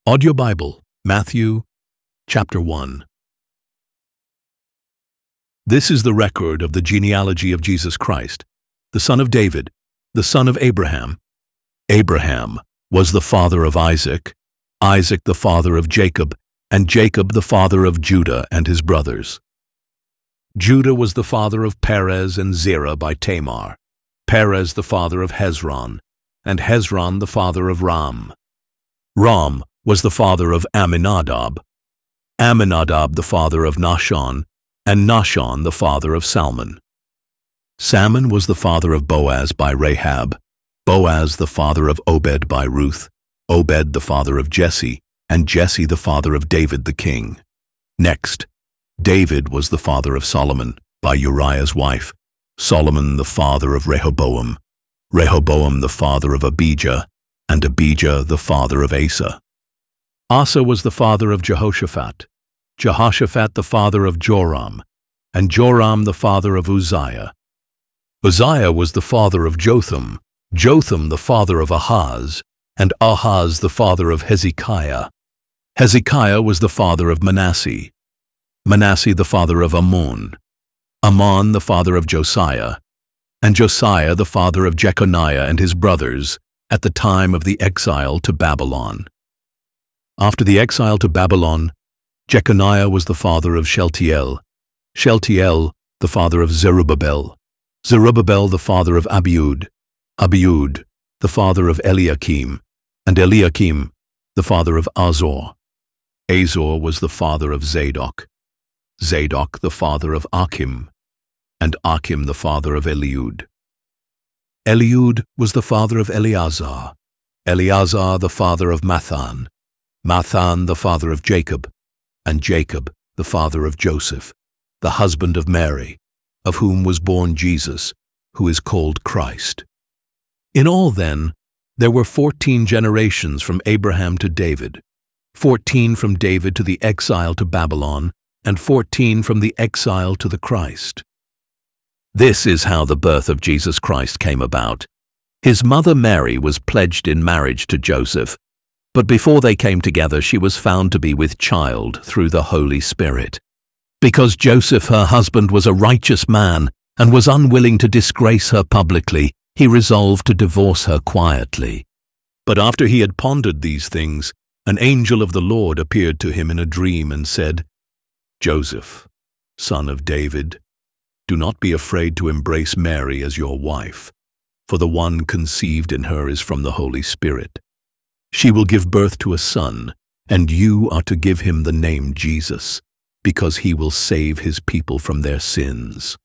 Audio Bible, Matthew, chapter 1. This is the record of the genealogy of Jesus Christ, the son of David, the son of Abraham. Abraham was the father of Isaac, Isaac the father of Jacob, and Jacob the father of Judah and his brothers. Judah was the father of Perez and Zerah by Tamar, Perez the father of Hezron, and Hezron the father of Ram. Ram was the father of Amminadab, Amminadab the father of Nahshon, and Nahshon the father of Salmon. Salmon was the father of Boaz by Rahab, Boaz the father of Obed by Ruth, Obed the father of Jesse, and Jesse the father of David the king. Next, David was the father of Solomon by Uriah's wife, Solomon the father of Rehoboam, Rehoboam the father of Abijah, and Abijah the father of Asa. Asa was the father of Jehoshaphat, Jehoshaphat the father of Joram, and Joram the father of Uzziah. Uzziah was the father of Jotham, Jotham the father of Ahaz, and Ahaz the father of Hezekiah. Hezekiah was the father of Manasseh, Manasseh the father of Ammon, Ammon the father of Josiah, and Josiah the father of Jeconiah and his brothers at the time of the exile to Babylon. After the exile to Babylon, Jeconiah was the father of Shealtiel, Shealtiel the father of Zerubbabel, Zerubbabel the father of Abiud, Abiud the father of Eliakim, and Eliakim the father of Azor. Azor was the father of Zadok, Zadok the father of Achim, and Achim the father of Eliud. Eliud was the father of Eleazar, Eleazar the father of Matthan, Matthan the father of Jacob, and Jacob the father of Joseph, the husband of Mary, of whom was born Jesus, who is called Christ. In all, then, there were 14 generations from Abraham to David, 14 from David to the exile to Babylon, and 14 from the exile to the Christ. This is how the birth of Jesus Christ came about. His mother Mary was pledged in marriage to Joseph, but before they came together she was found to be with child through the Holy Spirit. Because Joseph, her husband, was a righteous man and was unwilling to disgrace her publicly, he resolved to divorce her quietly. But after he had pondered these things, an angel of the Lord appeared to him in a dream and said, "Joseph, son of David, do not be afraid to embrace Mary as your wife, for the one conceived in her is from the Holy Spirit. She will give birth to a son, and you are to give him the name Jesus, because he will save his people from their sins."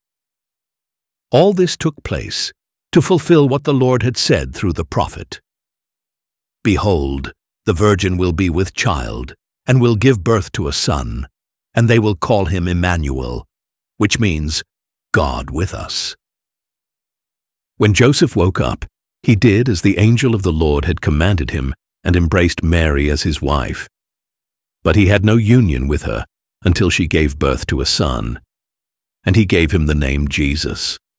All this took place to fulfill what the Lord had said through the prophet. "Behold, the virgin will be with child, and will give birth to a son, and they will call him Emmanuel," which means God with us. When Joseph woke up, he did as the angel of the Lord had commanded him and embraced Mary as his wife. But he had no union with her until she gave birth to a son, and he gave him the name Jesus.